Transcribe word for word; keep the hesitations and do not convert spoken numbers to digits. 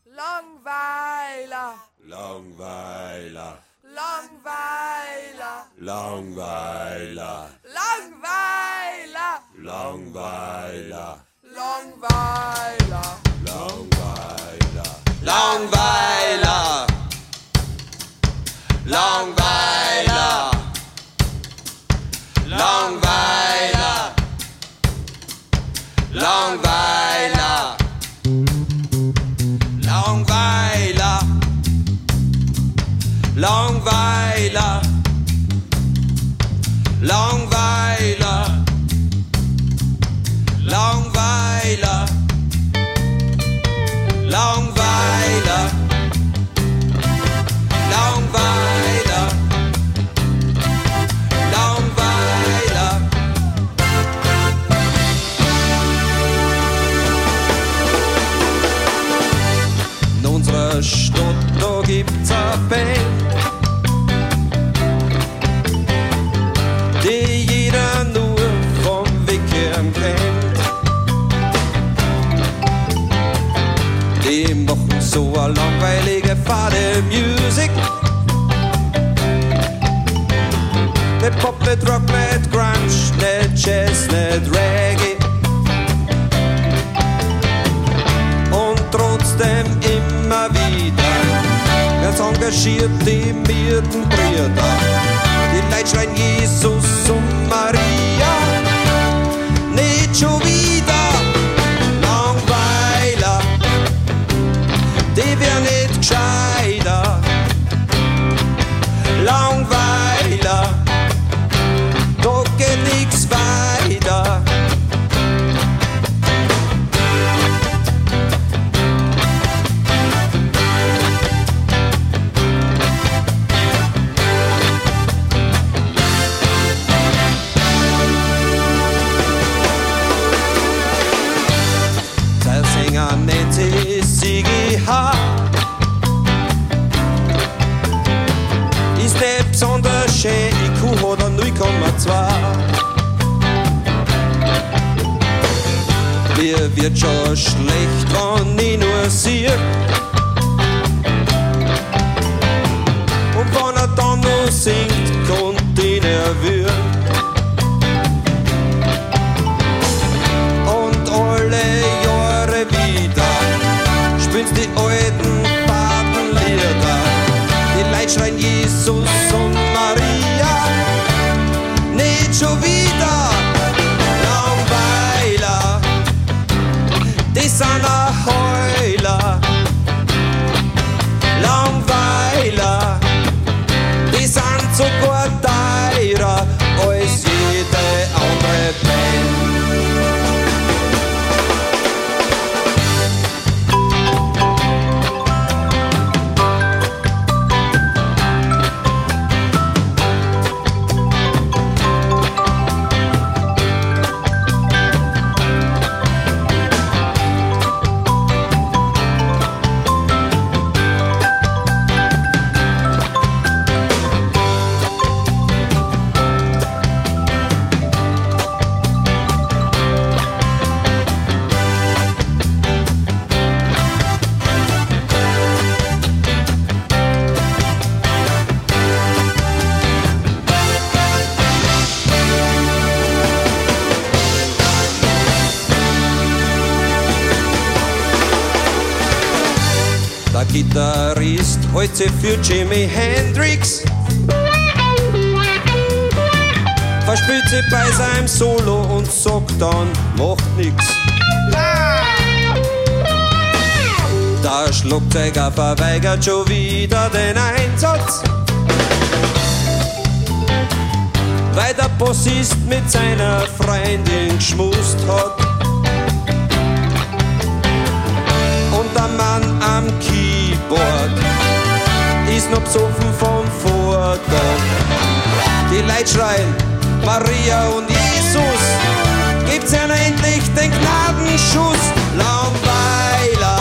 Langweiler, Langweiler, Langweiler, Langweiler, Langweiler, Langweiler, Langweiler, Langweiler, Langweiler, Langweiler, Langweiler, Langweiler, Langweiler, Langweiler, Langweiler, Langweiler, Langweiler, Langweiler, Langweiler. In unserer Stadt, da gibt's eine Band, die jeder nur vom Wegkehren kennt. Die machen so eine langweilige fade Musik. Nicht Pop, nicht Rock, nicht Grunge, nicht Jazz, nicht Reggae. Und trotzdem immer wieder ganz engagiert die mirten Brüder. Die Leute schreien Jesus und Maria, nicht schon wieder. Langweiler, die wär nicht gescheiter. Langweiler, da geht nix weiter. Der Sänger nennt sich Sigi H. Ist nicht besonders schön, I Q hat er null Komma zwei. Mir wird schon schlecht, wenn ich nur sehe. Und wenn er dann noch singt, kommt ihn erwürgen. Und alle Jahre wieder spielst die alten Patenlieder. Die Leute schreien Jesus und Maria, nicht schon wieder. Langweiler, die sind ein Heuler. Langweiler, die sind sogar teurer als jede andere Band. Der Gitarrist hält sich für Jimi Hendrix, verspielt sich bei seinem Solo und sagt dann, macht nix. Der Schlagzeuger verweigert schon wieder den Einsatz, weil der Bassist mit seiner Freundin geschmust hat. Und der Mann am Keyboard ist noch besoffen vom Vortag. Die Leute schreien, Maria und Jesus, gibt's ihnen endlich den Gnadenschuss. Langweiler,